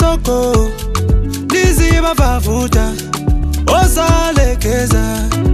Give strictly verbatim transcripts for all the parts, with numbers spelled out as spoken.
soko liziba bavuta osalekeza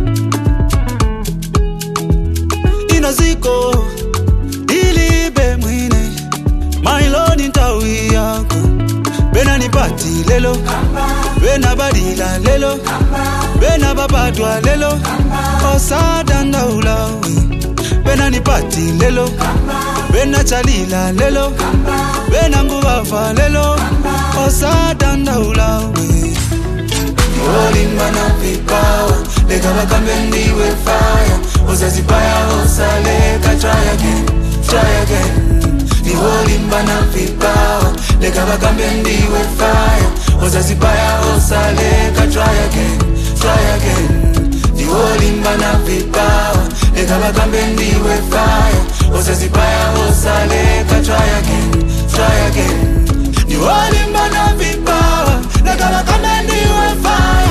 inaziko ilibe mwine mailoni ntawi yako bena nipati lelo bena badila lelo bena babadwa lelo osadanda ulawi bena nipati lelo bena chalila lelo bena ngubafa lelo osadanda ulawi Olimba na vipawa Lega bakambe ndiwe fire Ozazipaya osaleka try again, try again Ni olimba na vipawa Lega bakambe ndiwe fire Ozazipaya osaleka try again, try again Ni olimba na vipawa Lega bakambe ndiwe fire Ozazipaya osaleka try again, try again Ni olimba na vipawa Lega bakambe ndiwe fire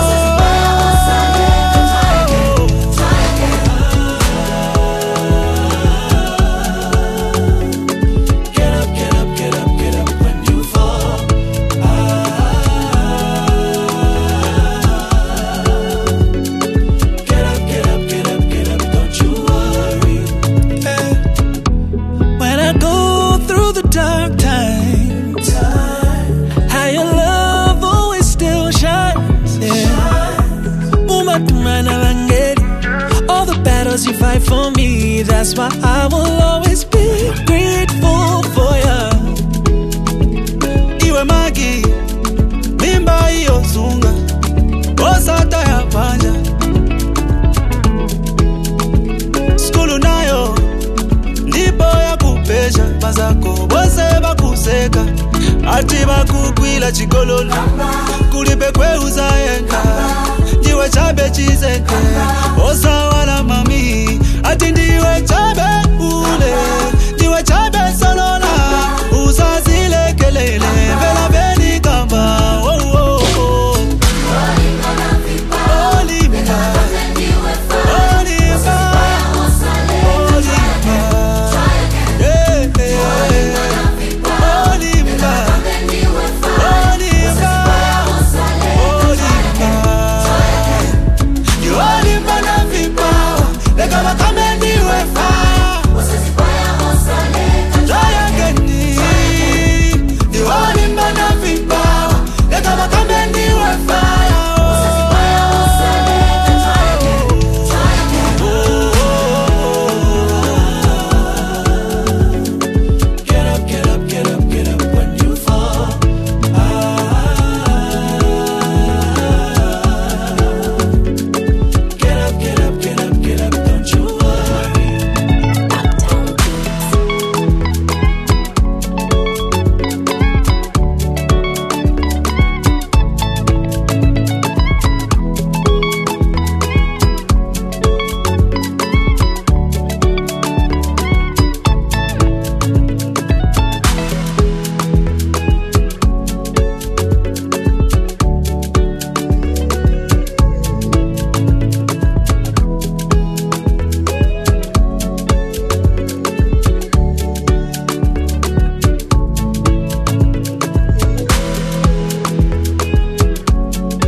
You fight for me, that's why I will always be grateful for ya. Iwe magi, mimba iyo zunga, osata ya panja. Skulu nayo, ndipo ya kupesha, bazako bose bakuseka. Ati bakukwila chikololo, kulipe kwe uzayenga. Ndiwe chabe chizeke, osa wala mami. Ati ndiwe chabe ule, ndiwe chabe salona. Uzazile kelele, vela beni kamba. Oh, oh, oh. Olimba na vipa, Olimba, Olimba, Olimba, yeah, yeah. Olimba, Olimba, Olimba. You Olimba na vipa, lega bakambe ndiwe fire. Try again. You Olimba na vipa, lega bakambe ndiwe fire. Get up, get up, get up, get up when you fall. Get up, get up, get up, get up, don't you worry.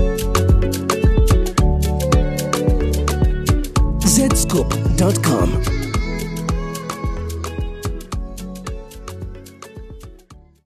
zscoop dot com